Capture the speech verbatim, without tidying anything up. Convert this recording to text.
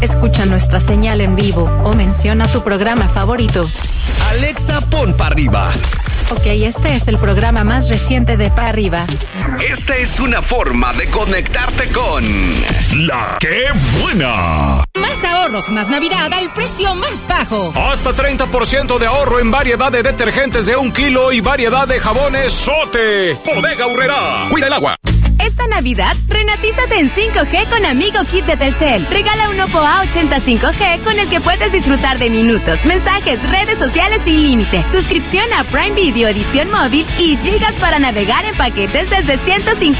Escucha nuestra señal en vivo o menciona tu programa favorito. Alexa, pon Pa' Arriba. Ok, este es el programa más reciente de Pa' Arriba. Esta es una forma de conectarte con La ¡Qué Buena! Más ahorros, más Navidad al precio más bajo. Hasta treinta por ciento de ahorro en variedad de detergentes de un kilo y variedad de jabones Sote. Bodega Aurrerá. Cuida el agua. Esta Navidad, renatízate en cinco G con Amigo Kit de Telcel. Regala un Oppo A ochenta cinco G con el que puedes disfrutar de minutos, mensajes, redes sociales sin límite, suscripción a Prime Video edición móvil y gigas para navegar en paquetes desde ciento cincuenta